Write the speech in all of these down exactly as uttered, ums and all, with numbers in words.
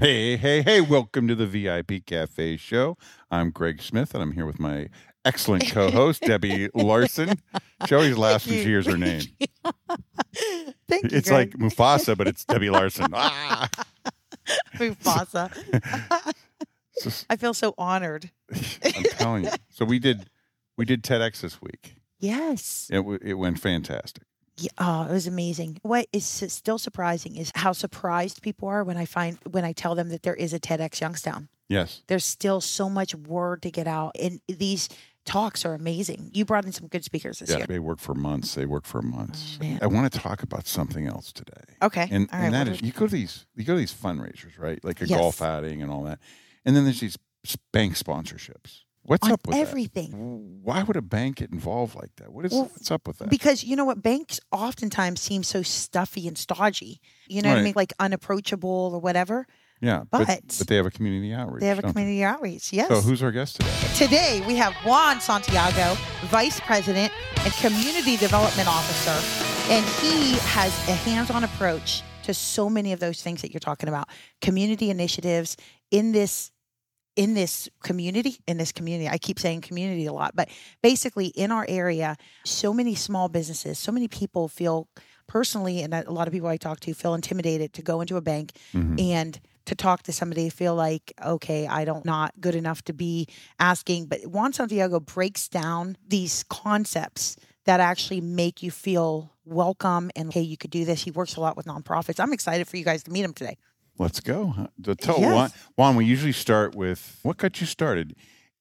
Hey, hey, hey, welcome to the V I P Cafe Show. I'm Greg Smith, and I'm here with my excellent co-host, Debbie Larson. She always laughs when she hears her name. Thank you, It's Greg. like Mufasa, but it's Debbie Larson. Ah! Mufasa. So- I feel so honored. I'm telling you. So we did we did TEDx this week. Yes. It, w- it went fantastic. Yeah, oh, it was amazing. What is s- still surprising is how surprised people are when I find when I tell them that there is a TEDx Youngstown. Yes. There's still so much word to get out, and these talks are amazing. You brought in some good speakers this Yeah, year. they work for months. They work for months. Oh, man. I want to talk about something else today. Okay. And, All right, and that what is do- you go to these you go to these fundraisers, right? Like a Yes. golf outing and all that. And then there's these s- bank sponsorships. What's on up with everything. that? Why would a bank get involved like that? What is Well, what's up with that? Because you know what, banks oftentimes seem so stuffy and stodgy. You know what I Right. mean, like unapproachable or whatever. yeah, but, but- but they have a community outreach. They have a don't community outreach. Yes. So who's our guest today? Today, we have Juan Santiago, Vice President and Community Development Officer. And he has a hands-on approach to so many of those things that you're talking about. Community initiatives in this in this community, in this community. I keep saying community a lot, but basically in our area, so many small businesses, so many people feel personally, and a lot of people I talk to feel intimidated to go into a bank Mhm. and to talk to somebody, feel like, okay, I don't not good enough to be asking. But Juan Santiago breaks down these concepts that actually make you feel welcome and, hey, you could do this. He works a lot with nonprofits. I'm excited for you guys to meet him today. Let's go. huh? To tell Yes. Juan, Juan, we usually start with what got you started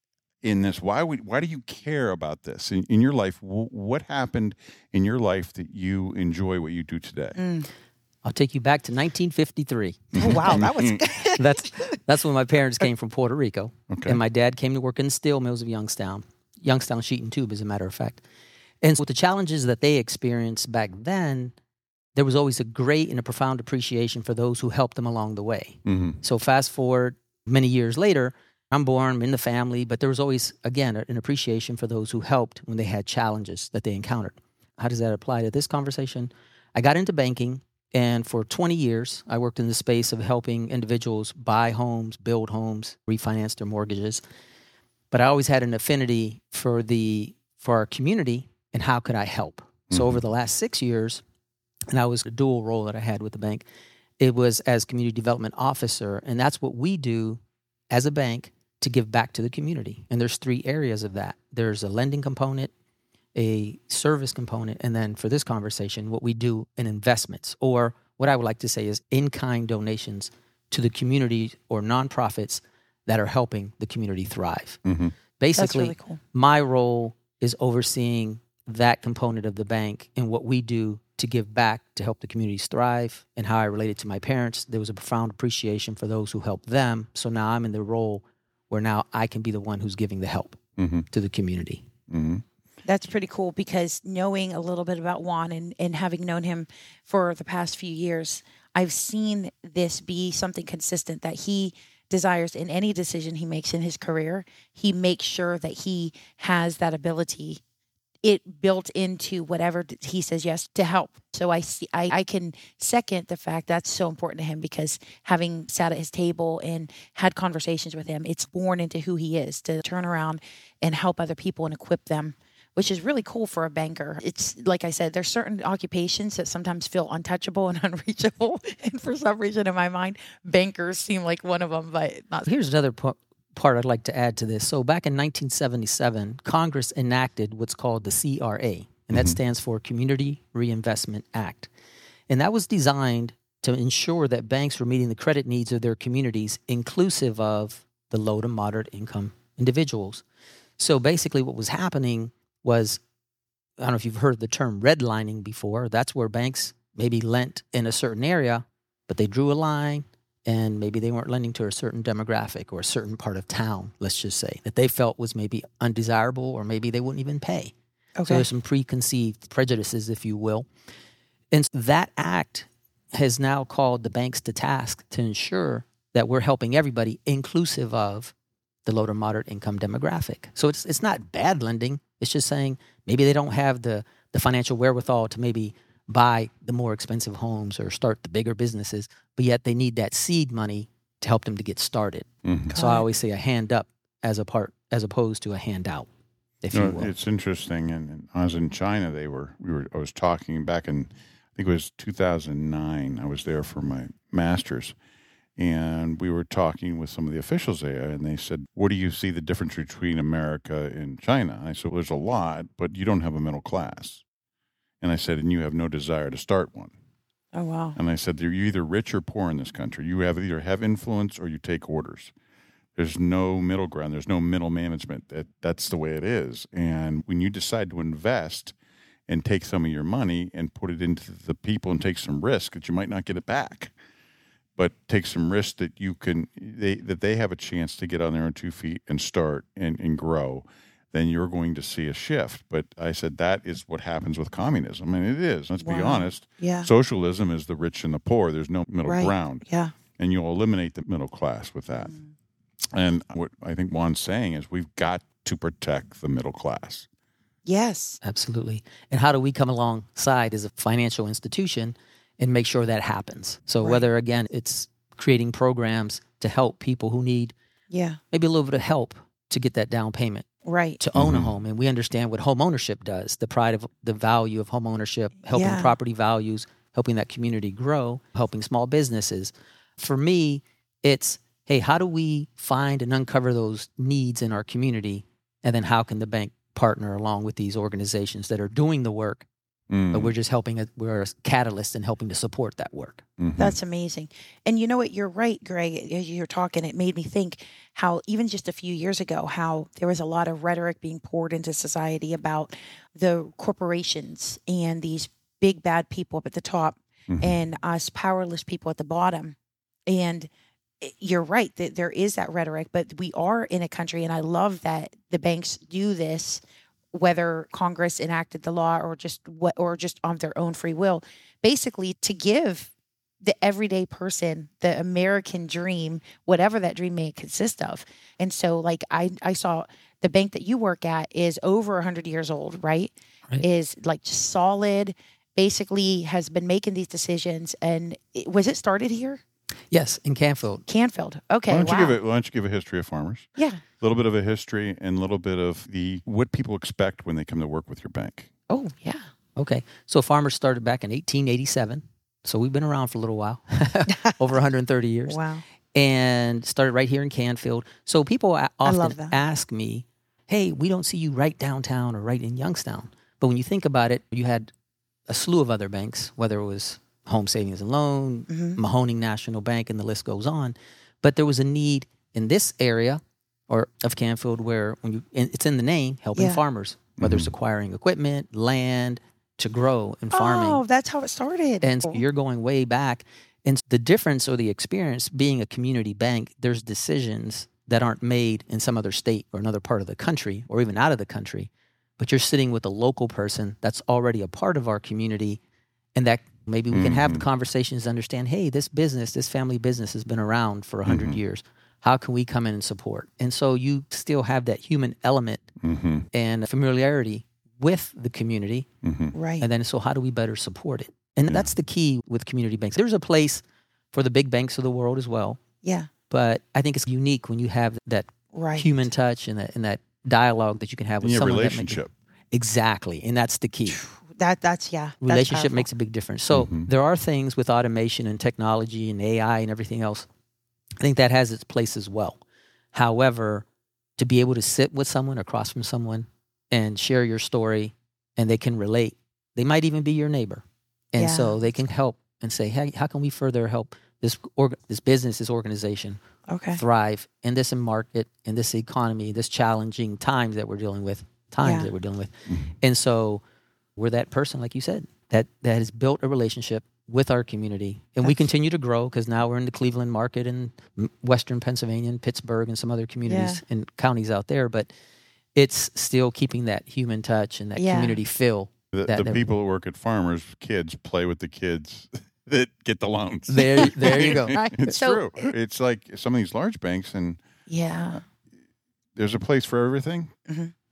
in this. Why would why do you care about this in, in your life? W- what happened in your life that you enjoy what you do today? Mm. I'll take you back to nineteen fifty-three. Oh, wow. That was That's that's when my parents came from Puerto Rico, Okay. and my dad came to work in the steel mills of Youngstown, Youngstown Sheet and Tube, as a matter of fact. And so with the challenges that they experienced back then, there was always a great and a profound appreciation for those who helped them along the way. hmm So fast forward many years later, I'm born, I'm in the family, but there was always, again, an appreciation for those who helped when they had challenges that they encountered. How does that apply to this conversation? I got into banking, and for twenty years, I worked in the space of helping individuals buy homes, build homes, refinance their mortgages. But I always had an affinity for the for our community and how could I help? So Mhm. over the last six years, and that was a dual role that I had with the bank, it was as community development officer, and that's what we do as a bank to give back to the community. And there's three areas of that. There's a lending component, a service component, and then for this conversation, what we do in investments, or what I would like to say is in-kind donations to the community or nonprofits that are helping the community thrive. hmm That's Basically, really cool. my role is overseeing that component of the bank and what we do to give back to help the communities thrive, and how I related to my parents. There was a profound appreciation for those who helped them. So now I'm in the role where now I can be the one who's giving the help hmm to the community. hmm That's pretty cool, because knowing a little bit about Juan and, and having known him for the past few years, I've seen this be something consistent that he desires in any decision he makes in his career. He makes sure that he has that ability, it built into whatever d- he says yes to help. So I see, I, I can second the fact that's so important to him, because having sat at his table and had conversations with him, it's born into who he is, to turn around and help other people and equip them, which is really cool for a banker. It's like I said, there's certain occupations that sometimes feel untouchable and unreachable. And for some reason in my mind, bankers seem like one of them, but not. Here's another po- part I'd like to add to this. So back in nineteen seventy-seven, Congress enacted what's called the C R A, and that Mhm. stands for Community Reinvestment Act. And that was designed to ensure that banks were meeting the credit needs of their communities, inclusive of the low to moderate income individuals. So basically what was happening was, I don't know if you've heard the term redlining before. That's where banks maybe lent in a certain area, but they drew a line, and maybe they weren't lending to a certain demographic or a certain part of town, let's just say, that they felt was maybe undesirable, or maybe they wouldn't even pay. So Okay. there's some preconceived prejudices, if you will. And that act has now called the banks to task to ensure that we're helping everybody, inclusive of the low to moderate income demographic. So it's it's not bad lending. It's just saying maybe they don't have the the financial wherewithal to maybe buy the more expensive homes or start the bigger businesses, but yet they need that seed money to help them to get started. Mm-hmm. So I always say a hand up as a part, as opposed to a handout, if No, you will. it's interesting. And, and I was in China. They were we were. I was talking back in, I think it was two thousand nine. I was there for my master's, and we were talking with some of the officials there. And they said, "What do you see the difference between America and China?" I said, well, "There's a lot, but you don't have a middle class." And I said, "And you have no desire to start one." Oh, wow. And I said, "You're either rich or poor in this country. You have either have influence or you take orders. There's no middle ground. There's no middle management. That that's the way it is. And when you decide to invest and take some of your money and put it into the people and take some risk that you might not get it back, but take some risk that you can they that they have a chance to get on their own two feet and start and, and grow, then you're going to see a shift." But I said that is what happens with communism. And it is. Let's be Wow. honest. Yeah. Socialism is the rich and the poor. There's no middle Right. ground. Yeah. And you'll eliminate the middle class with that. Mm. And what I think Juan's saying is we've got to protect the middle class. Yes. Absolutely. And how do we come alongside as a financial institution and make sure that happens? So Right. whether, again, it's creating programs to help people who need Yeah. maybe a little bit of help to get that down payment Right. to own Mhm. a home. And we understand what home ownership does, the pride of the value of home ownership, helping Yeah. property values, helping that community grow, helping small businesses. For me, it's, hey, how do we find and uncover those needs in our community? And then how can the bank partner along with these organizations that are doing the work, Mm. but we're just helping, we're a catalyst and helping to support that work. Mhm. That's amazing. And you know what? You're right, Greg. As you're talking, it made me think how even just a few years ago, how there was a lot of rhetoric being poured into society about the corporations and these big bad people up at the top Mhm. and us powerless people at the bottom. And it- you're right that there is that rhetoric, but we are in a country, and I love that the banks do this, whether Congress enacted the law or just what, or just on their own free will, basically to give the everyday person the American dream, whatever that dream may consist of. And so, like I, I saw the bank that you work at is over one hundred years old, right? Right. Is like just solid. Basically, has been making these decisions. And it, was it started here? Yes, in Canfield. Canfield. Okay. Why don't wow. you give it? Why don't you give a history of farmers? Yeah. A little bit of a history and a little bit of the what people expect when they come to work with your bank. Oh, yeah. Okay. So Farmers started back in eighteen eighty-seven. So we've been around for a little while, over one hundred thirty years. Wow. And started right here in Canfield. So people a- I love often that. ask me, hey, we don't see you right downtown or right in Youngstown. But when you think about it, you had a slew of other banks, whether it was Home Savings and Loan, Mhm. Mahoning National Bank, and the list goes on. But there was a need in this area or of Canfield where when you and it's in the name, helping Yeah. farmers, whether it's Mhm. acquiring equipment, land to grow in farming. Oh, that's how it started. And you're going way back. And the difference or the experience being a community bank, there's decisions that aren't made in some other state or another part of the country or even out of the country, but you're sitting with a local person that's already a part of our community, and that maybe we can have the Mhm. conversations to understand, hey, this business, this family business has been around for one hundred Mhm. years. How can we come in and support? And so you still have that human element Mm-hmm. and familiarity with the community. Mm-hmm. right. And then, so how do we better support it? And Yeah. that's the key with community banks. There's a place for the big banks of the world as well, yeah. but I think it's unique when you have that Right. human touch and that, and that dialogue that you can have with And your someone. relationship. That make, exactly. And that's the key. That that's yeah. that's Relationship powerful. makes a big difference. So Mhm. there are things with automation and technology and A I and everything else. I think that has its place as well. However, to be able to sit with someone across from someone and share your story and they can relate, they might even be your neighbor. And Yeah. so they can help and say, hey, how can we further help this org- this business, this organization Okay. thrive in this market, in this economy, this challenging times that we're dealing with, times Yeah. that we're dealing with. Mhm. And so we're that person, like you said, that, that has built a relationship with our community. And we That's- continue to grow because now we're in the Cleveland market and m- Western Pennsylvania and Pittsburgh and some other communities and counties out there. But it's still keeping that human touch and that Yeah. community feel. The, That- the that- people who work at farmers, kids play with the kids that get the loans. There, there you go. Right. It's So- true. It's like some of these large banks, and Yeah. there's a place for everything. Mhm.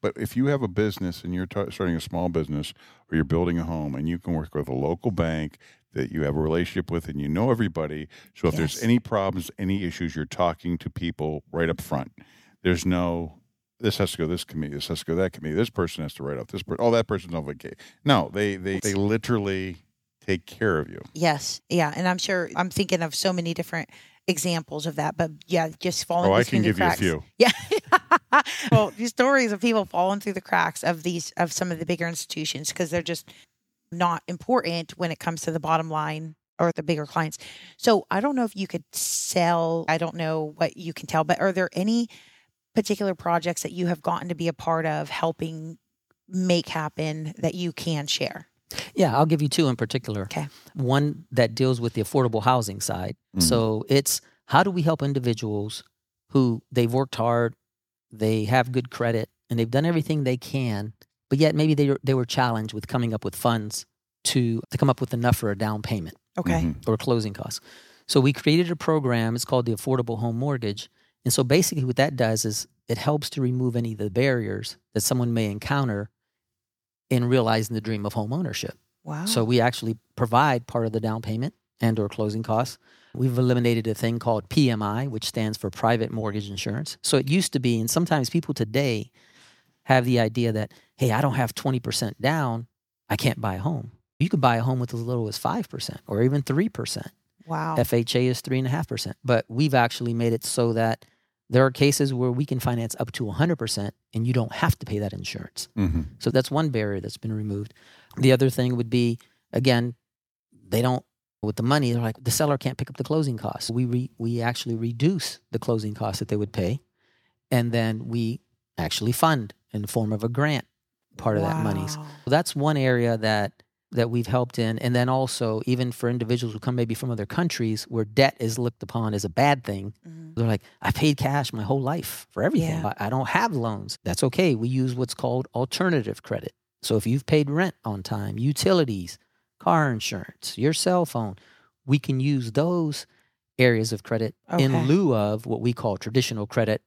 But if you have a business and you're t- starting a small business or you're building a home and you can work with a local bank that you have a relationship with and you know everybody, so if Yes. there's any problems, any issues, you're talking to people right up front. There's no, this has to go this committee, this has to go that committee, this person has to write off this person, oh, that person's on vacation. No, they, they, they literally take care of you. Yes. Yeah. And I'm sure I'm thinking of so many different examples of that, but yeah, just falling Oh, I between can the give you a cracks. few. Yeah. Well, these stories of people falling through the cracks of these, of some of the bigger institutions, because they're just not important when it comes to the bottom line or the bigger clients. So I don't know if you could sell, I don't know what you can tell, but are there any particular projects that you have gotten to be a part of helping make happen that you can share? Yeah, I'll give you two in particular. Okay. One that deals with the affordable housing side. Mhm. So it's how do we help individuals who they've worked hard, they have good credit, and they've done everything they can, but yet maybe they, they were challenged with coming up with funds to, to come up with enough for a down payment Okay. Mhm. or closing costs. So we created a program. It's called the Affordable Home Mortgage. And so basically what that does is it helps to remove any of the barriers that someone may encounter in realizing the dream of home ownership. Wow. So we actually provide part of the down payment and or closing costs. We've eliminated a thing called P M I, which stands for private mortgage insurance. So it used to be, and sometimes people today have the idea that, hey, I don't have twenty percent down, I can't buy a home. You could buy a home with as little as five percent or even three percent. Wow. F H A is three point five percent. But we've actually made it so that there are cases where we can finance up to one hundred percent and you don't have to pay that insurance. Mhm. So that's one barrier that's been removed. The other thing would be, again, they don't, with the money, they're like, the seller can't pick up the closing costs. We re, we actually reduce the closing costs that they would pay, and then we actually fund in the form of a grant part of that money. So Wow. that's one area that that we've helped in. And then also, even for individuals who come maybe from other countries where debt is looked upon as a bad thing, Mhm. they're like, I paid cash my whole life for everything. Yeah. I, I don't have loans. That's okay. We use what's called alternative credit. So if you've paid rent on time, utilities, car insurance, your cell phone, we can use those areas of credit Okay. in lieu of what we call traditional credit,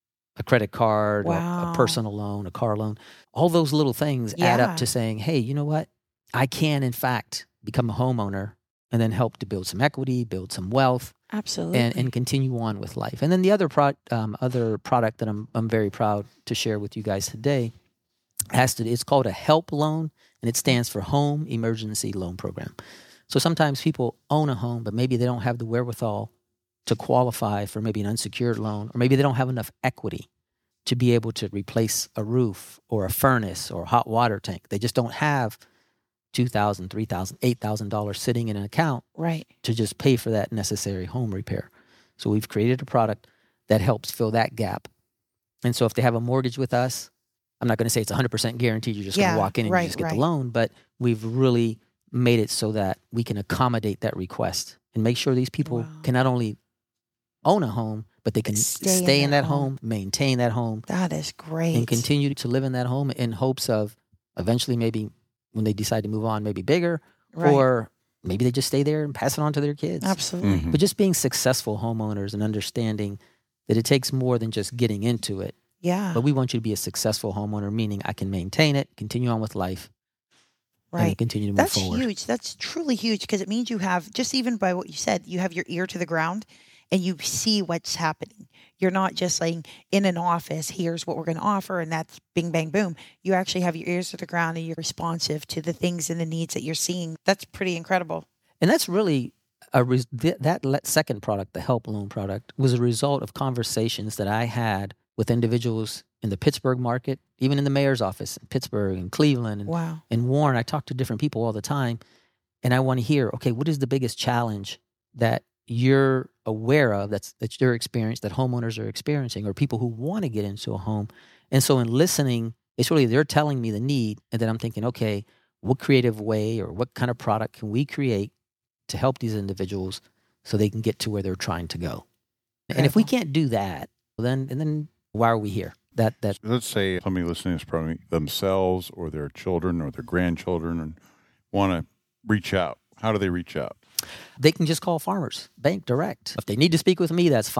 a credit card, a- Wow. a, personal loan, a car loan. All those little things add Yeah. up to saying, hey, you know what? I can, in fact, become a homeowner and then help to build some equity, build some wealth, Absolutely. and, and continue on with life. And then the other pro, um, other product that I'm I'm very proud to share with you guys today has to it's called a HELP loan, and it stands for Home Emergency Loan Program. So sometimes people own a home, but maybe they don't have the wherewithal to qualify for maybe an unsecured loan, or maybe they don't have enough equity to be able to replace a roof or a furnace or a hot water tank. They just don't have two thousand dollars, three thousand dollars, eight thousand dollars sitting in an account right. to just pay for that necessary home repair. So we've created a product that helps fill that gap. And so if they have a mortgage with us, I'm not going to say it's one hundred percent guaranteed you're just going Yeah, to walk in and right, you just get right. the loan, but we've really made it so that we can accommodate that request and make sure these people Wow. can not only own a home, but they can Stay stay, in in that that home, maintain that home, That is great. and continue to live in that home in hopes of eventually maybe when they decide to move on, maybe bigger, Right. or maybe they just stay there and pass it on to their kids. Absolutely. Mhm. But just being successful homeowners and understanding that it takes more than just getting into it. Yeah. But we want you to be a successful homeowner, meaning I can maintain it, continue on with life, and right. continue to move That's forward. huge. That's truly huge because it means you have, just even by what you said, you have your ear to the ground and you see what's happening. You're not just like in an office, here's what we're going to offer, and that's bing, bang, boom. You actually have your ears to the ground and you're responsive to the things and the needs that you're seeing. That's pretty incredible. And that's really a res- th- that le- second product, the help loan product, was a result of conversations that I had with individuals in the Pittsburgh market, even in the mayor's office in Pittsburgh and Cleveland and, Wow. and Warren. I talk to different people all the time, and I want to hear, okay, what is the biggest challenge that you're aware of that's that you're experiencing, that homeowners are experiencing, or people who want to get into a home? And so in listening, it's really they're telling me the need, and then I'm thinking, okay, what creative way or what kind of product can we create to help these individuals so they can get to where they're trying to go? And if we Incredible. can't do that, then and then why are we here? That that Let's say somebody listening is probably themselves or their children or their grandchildren and want to reach out. How do they reach out? they can just call Farmers Bank direct. If they need to speak with me, that's fine.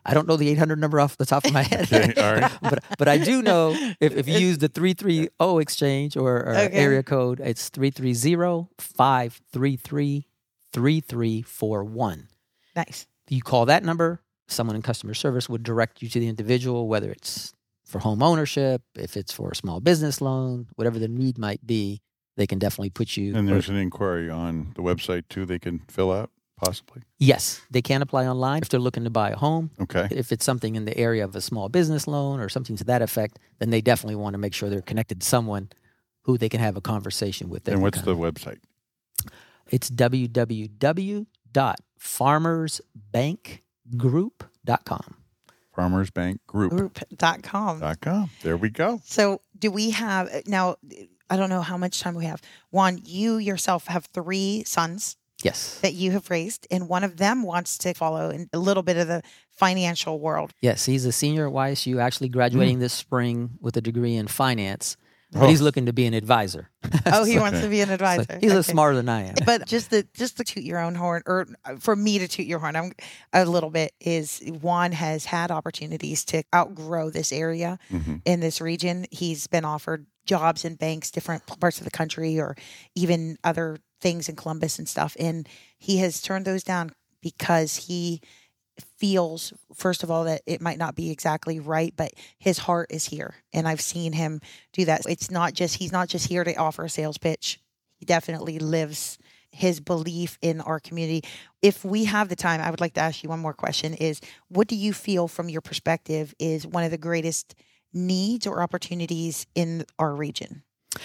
I don't know the eight hundred number off the top of my head. Okay, all right. but but I do know if, if you use the three three zero exchange or, or Okay. area code, it's three three zero, five three three, three three four one. Nice. You call that number, someone in customer service would direct you to the individual, whether it's for home ownership, if it's for a small business loan, whatever the need might be, they can definitely put you. And there's an inquiry on the website too they can fill out, possibly. Yes, they can apply online if they're looking to buy a home. Okay. If it's something in the area of a small business loan or something to that effect, then they definitely want to make sure they're connected to someone who they can have a conversation with. They And can what's kind the of- website? It's w w w dot farmers bank group dot com. Farmers Bank Group. Group dot com. Dot com. There we go. So, do we have now? I don't know how much time we have. Juan, you yourself have three sons Yes. that you have raised, and one of them wants to follow in a little bit of the financial world. Yes, he's a senior at Y S U, actually graduating Mm. this spring with a degree in finance. Oh. But he's looking to be an advisor. Oh, he So- wants to be an so advisor. he's a Okay. smarter than I am. But just the just to toot your own horn, or for me to toot your horn, I'm a little bit. Is Juan has had opportunities to outgrow this area hmm in this region. He's been offered jobs in banks, different parts of the country, or even other things in Columbus and stuff. And he has turned those down because he feels, first of all, that it might not be exactly right, but his heart is here. And I've seen him do that. It's not just, he's not just here to offer a sales pitch. He definitely lives his belief in our community. If we have the time, I would like to ask you one more question is, what do you feel from your perspective is one of the greatest needs or opportunities in our region?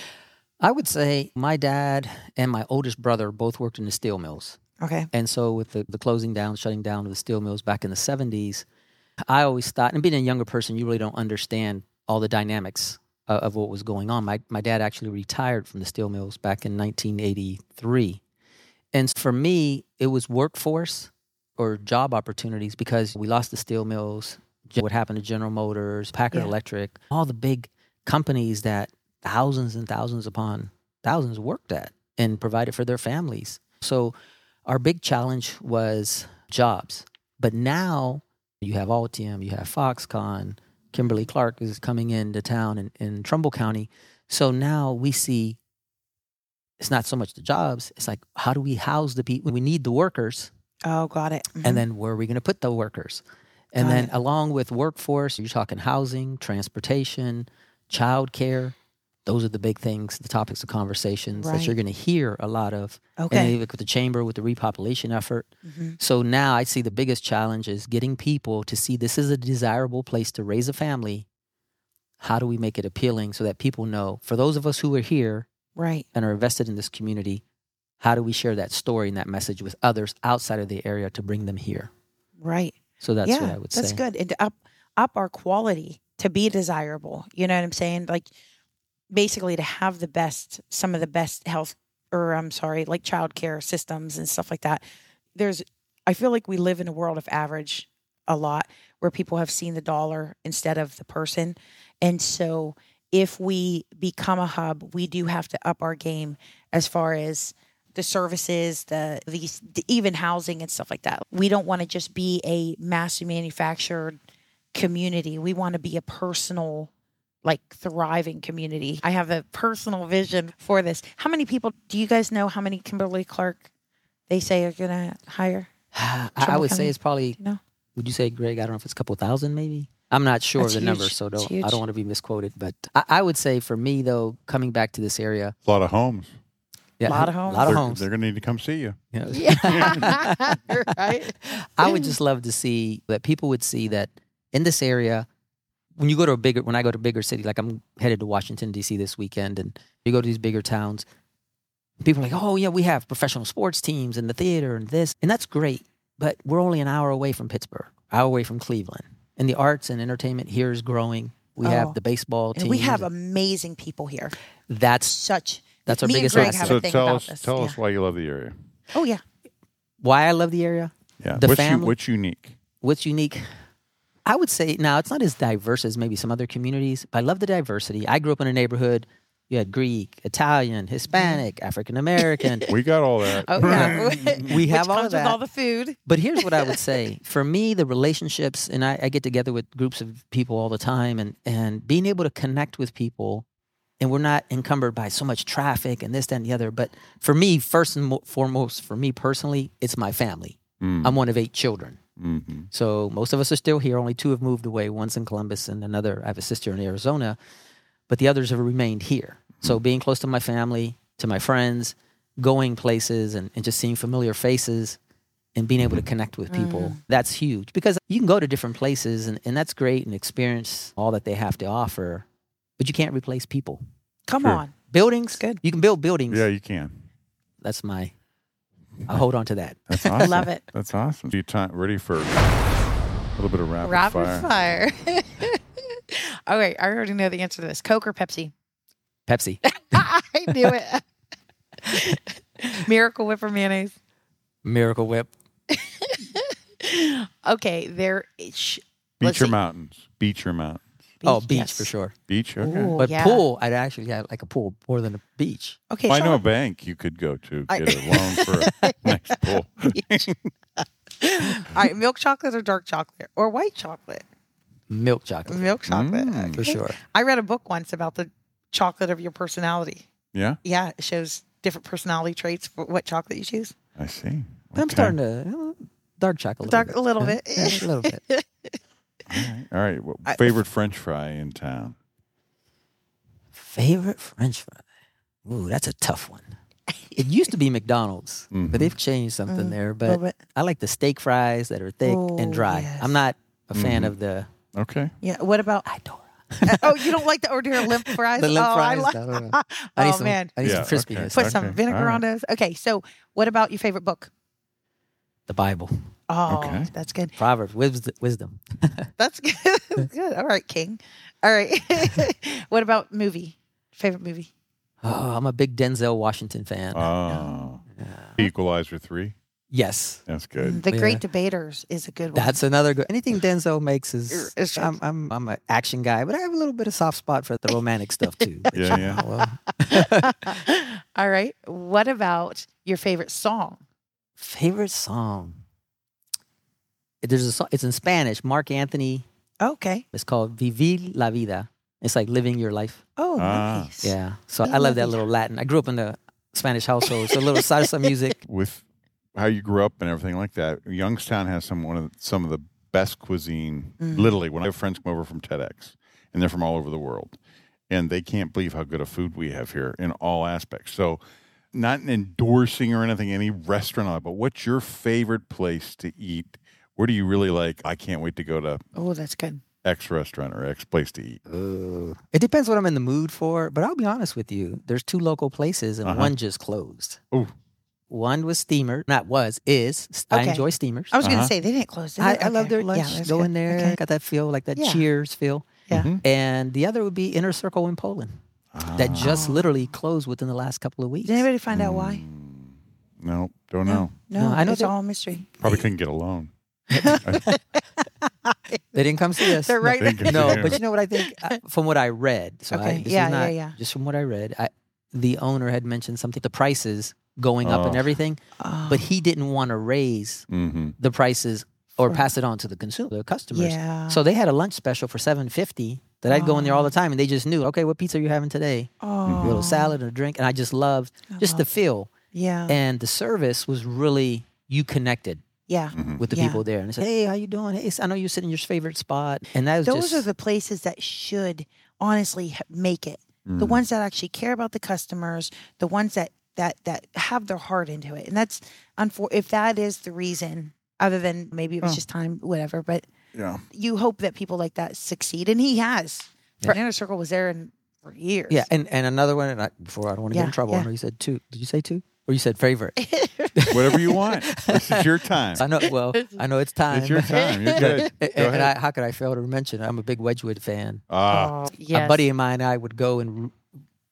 I would say my dad and my oldest brother both worked in the steel mills. Okay. And so with the, the closing down, shutting down of the steel mills back in the seventies, I always thought, and being a younger person, you really don't understand all the dynamics of, of what was going on. My, my dad actually retired from the steel mills back in nineteen eighty-three. And for me, it was workforce or job opportunities because we lost the steel mills. What happened to General Motors, Packard Yeah. Electric, all the big companies that thousands and thousands upon thousands worked at and provided for their families. So our big challenge was jobs. But now you have Altium, you have Foxconn, Kimberly Clark is coming into town in, in Trumbull County. So now we see it's not so much the jobs. It's like, how do we house the people? We need the workers. Oh, got it. Mhm. And then where are we going to put the workers? And Got then it. along with workforce, you're talking housing, transportation, childcare. Those are the big things, the topics of conversations that Right. you're going to hear a lot of. And Okay. then you look at the chamber with the repopulation effort. Mhm. So now I see the biggest challenge is getting people to see this is a desirable place to raise a family. How do we make it appealing so that people know, for those of us who are here Right. and are invested in this community, how do we share that story and that message with others outside of the area to bring them here? Right. So that's yeah, what I would that's say. good. And to up up our quality to be desirable. You know what I'm saying? Like basically to have the best, some of the best health, or I'm sorry, like childcare systems and stuff like that. There's, I feel like we live in a world of average a lot, where people have seen the dollar instead of the person, and so if we become a hub, we do have to up our game as far as the services, the these even housing and stuff like that. We don't want to just be a mass manufactured community. We want to be a personal, like thriving community. I have a personal vision for this. How many people do you guys know? How many Kimberly Clark they say are going to hire? I, I Trumbull would County? say it's probably, You know, would you say, Greg? I don't know if it's a couple thousand maybe. I'm not sure That's of the huge. number, so That's don't, huge. I don't want to be misquoted. But I, I would say for me, though, coming back to this area, A lot of homes. yeah, Lot of homes. a lot of They're, homes. they're going to need to come see you. You know, yeah, right. I would just love to see that people would see that in this area, when you go to a bigger, when I go to a bigger city, like I'm headed to Washington, D C this weekend, and you go to these bigger towns, people are like, oh, yeah, we have professional sports teams and the theater and this. And that's great. But we're only an hour away from Pittsburgh, hour away from Cleveland. And the arts and entertainment here is growing. We Oh. have the baseball And team. we have amazing people here. That's Such. That's our me biggest and Greg asset. have So a thing tell about us, this. tell yeah. us why you love the area. Oh yeah. why I love the area. Yeah. The what's, you, family- what's unique? What's unique? I would say now it's not as diverse as maybe some other communities, but I love the diversity. I grew up in a neighborhood You had Greek, Italian, Hispanic, African American. We got all that. Oh yeah, We have Which all comes of that. with all the food. But here's what I would say. For me, the relationships, and I, I get together with groups of people all the time, and, and being able to connect with people, and we're not encumbered by so much traffic and this, that, and the other. But for me, first and mo- foremost, for me personally, it's my family. Mm. I'm one of eight children. Mm-hmm. So most of us are still here. Only two have moved away. One's in Columbus and another, I have a sister in Arizona. But the others have remained here. So being close to my family, to my friends, going places and, and just seeing familiar faces and being able to connect with people, Mm. that's huge. Because you can go to different places and, and that's great and experience all that they have to offer, but you can't replace people. Come Sure. on. Buildings, Good. you can build buildings. Yeah, you can. That's my, I'll hold on to that. That's awesome. Love it. That's awesome. You time ready for a little bit of rapid, Rapid fire? fire. All right, I already know the answer to this. Coke or Pepsi? Pepsi. I knew it. Miracle Whip or mayonnaise? Miracle Whip. Okay, there. Sh- Beach let's or see. mountains? Beach or mountains? Oh, beach yes. for sure. Beach? Okay. Ooh, But yeah. pool, I'd actually have like a pool more than a beach. Okay, Well, I know a Sean. bank you could go to I- get a loan for a nice pool. All right, milk chocolate or dark chocolate or white chocolate? Milk chocolate, Milk chocolate. Mm. for sure. I read a book once about the chocolate of your personality. Yeah, Yeah, it shows different personality traits for what chocolate you choose. I see. I'm Okay. starting to uh, dark chocolate. Dark- a a little bit. bit. Yeah, yeah, a little bit. All right. All right. Well, I- favorite French fry in town? Favorite French fry? Ooh, that's a tough one. It used to be McDonald's, Mhm. but they've changed something Mm, there. little But bit. I like the steak fries that are thick Oh, and dry. yes. I'm not a fan Mhm. of the Okay. Yeah. What about? Idora. Oh, you don't like the hors d'oeuvre limp fries? The limp oh, fries? I like. I don't know. I need Oh some, man, I need Yeah, some okay. crispiness. put some Okay, vinegar all right. on those. Okay, so what about your favorite book? The Bible, Oh, Okay. that's good. Proverbs, wis- wisdom. That's good. That's good. All right, King. All right. What about movie? Favorite movie? Oh, I'm a big Denzel Washington fan. Oh. Equalizer three. Yes. That's good. The Yeah. Great Debaters is a good one. That's another good. Anything Denzel makes is. It's- I'm I'm I'm an action guy, but I have a little bit of soft spot for the romantic stuff too. But, Yeah, you yeah. know, well, All right. What about your favorite song? favorite song. There's a song. It's in Spanish. Mark Anthony. Okay. It's called "Vivir la Vida." It's like living your life. Oh, Ah. nice. Yeah. So I I love love that it. little Latin. I grew up in a Spanish household, so a little salsa music. With how you grew up and everything like that, Youngstown has some one of the, some of the best cuisine. Mm. Literally, when I have friends come over from TEDx, and they're from all over the world, and they can't believe how good a food we have here in all aspects. So, not endorsing or anything, any restaurant, but what's your favorite place to eat? Where do you really like? I can't wait to go to Oh, that's good. X restaurant or X place to eat. It depends what I'm in the mood for, but I'll be honest with you. There's two local places, and Uh-huh. one just closed. Ooh. One was Steamer. Not was, is. I Okay. enjoy Steamers. I was going Uh-huh. to say they didn't close. Did I, they? I love Okay. their Yeah, lunch. that's Go good. in there, Okay. got that feel, like that Yeah. Cheers feel. Yeah. Mhm. And the other would be Inner Circle in Poland. That just Oh. literally closed within the last couple of weeks. Did anybody find out why? Mm, No, don't know. No, No, I know it's that- all a mystery. Probably couldn't get a loan. They didn't come see us. They're right Thank there. you. No, Yeah. but you know what I think? Uh, From what I read. So Okay. I, this Yeah, is yeah, not, yeah. Just from what I read, I, the owner had mentioned something, the prices going up and Oh. everything, Oh, but he didn't want to raise Mm-hmm. the prices or For- pass it on to the consumer, the customers. yeah. So they had a lunch special for seven fifty that I'd go in there all the time, and they just knew, okay, what pizza are you having today? oh, A little salad and a drink, and I just loved I just the love- feel, Yeah. and the service was really you connected yeah. Mm-hmm. with the Yeah. people there, and they said, hey, how you doing? Hey, I know you sit in your favorite spot, and that was Those just are the places that should honestly h- make it. Mm. The ones that actually care about the customers, the ones that that that have their heart into it, and that's unfor- if that is the reason, other than maybe it was Oh. just time, whatever. But Yeah. you hope that people like that succeed, and he has. Yeah. Inner Circle was there in, for years. yeah, and and another one, and I, before I don't want to Yeah, get in trouble, yeah. I know you said two. Did you say two, or you said favorite? Whatever you want. This is your time. I know. Well, I know it's time. It's your time. You're good. and Go and ahead. I, how could I fail to mention? I'm a big Wedgwood fan. Ah, Oh, yes. A buddy of mine and I would go and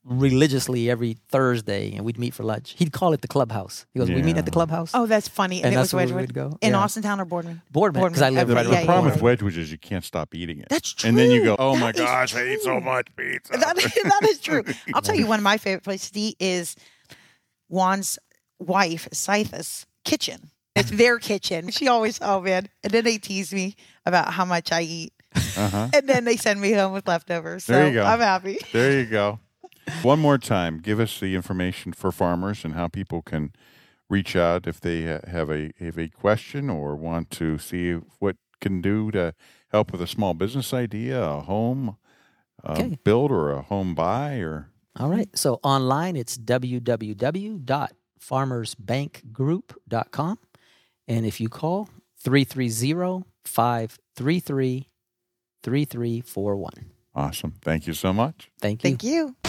religiously every Thursday, and we'd meet for lunch. He'd call it the clubhouse. He goes, "We meet Yeah. at the clubhouse." Oh, that's funny. And, And it that's was where we Wedgwood. would go. In Yeah. Austintown or Boardman? Boardman, because I live Okay, right The yeah, around yeah, the problem corner. with Wedgwood is you can't stop eating it. That's And then you true. go, oh my That is gosh, I eat so true. much pizza. That, that is true. I'll tell you, one of my favorite places to eat is Juan's wife, Scytha's kitchen. It's their kitchen. She always, oh man. And then they tease me about how much I eat. Uh-huh. And then they send me home with leftovers. So There you go. I'm happy. There you go. One more time, give us the information for farmers and how people can reach out if they uh, have a have a question or want to see what can do to help with a small business idea, a home uh, Okay. build or a home buy or All right. So online, it's w w w dot farmers bank group dot com. And if you call three three zero, five three three, three three four one. awesome. Thank you so much. Thank you. Thank you.